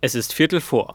Es ist 15:45.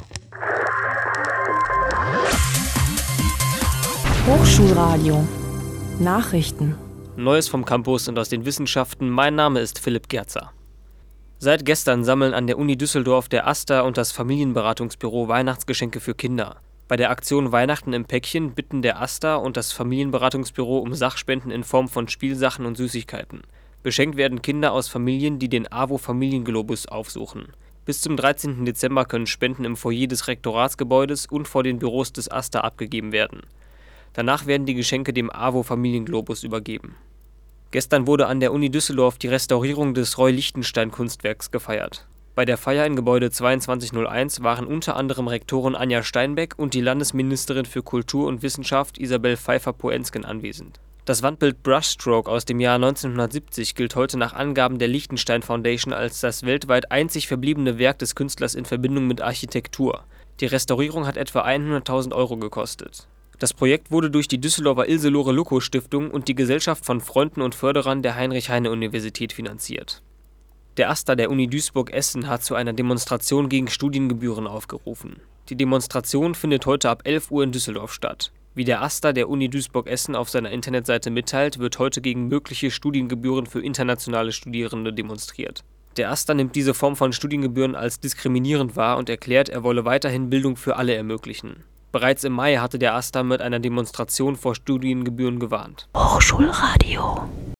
Hochschulradio. Nachrichten. Neues vom Campus und aus den Wissenschaften. Mein Name ist Philipp Gerzer. Seit gestern sammeln an der Uni Düsseldorf der AStA und das Familienberatungsbüro Weihnachtsgeschenke für Kinder. Bei der Aktion Weihnachten im Päckchen bitten der AStA und das Familienberatungsbüro um Sachspenden in Form von Spielsachen und Süßigkeiten. Beschenkt werden Kinder aus Familien, die den AWO Familienglobus aufsuchen. Bis zum 13. Dezember können Spenden im Foyer des Rektoratsgebäudes und vor den Büros des AStA abgegeben werden. Danach werden die Geschenke dem AWO Familienglobus übergeben. Gestern wurde an der Uni Düsseldorf die Restaurierung des Roy-Lichtenstein-Kunstwerks gefeiert. Bei der Feier in Gebäude 2201 waren unter anderem Rektorin Anja Steinbeck und die Landesministerin für Kultur und Wissenschaft Isabel Pfeiffer-Poensgen anwesend. Das Wandbild Brushstroke aus dem Jahr 1970 gilt heute nach Angaben der Liechtenstein Foundation als das weltweit einzig verbliebene Werk des Künstlers in Verbindung mit Architektur. Die Restaurierung hat etwa 100.000 € gekostet. Das Projekt wurde durch die Düsseldorfer Ilse-Lore-Luckow-Stiftung und die Gesellschaft von Freunden und Förderern der Heinrich-Heine-Universität finanziert. Der AStA der Uni Duisburg-Essen hat zu einer Demonstration gegen Studiengebühren aufgerufen. Die Demonstration findet heute ab 11 Uhr in Düsseldorf statt. Wie der AStA der Uni Duisburg-Essen auf seiner Internetseite mitteilt, wird heute gegen mögliche Studiengebühren für internationale Studierende demonstriert. Der AStA nimmt diese Form von Studiengebühren als diskriminierend wahr und erklärt, er wolle weiterhin Bildung für alle ermöglichen. Bereits im Mai hatte der AStA mit einer Demonstration vor Studiengebühren gewarnt. Hochschulradio.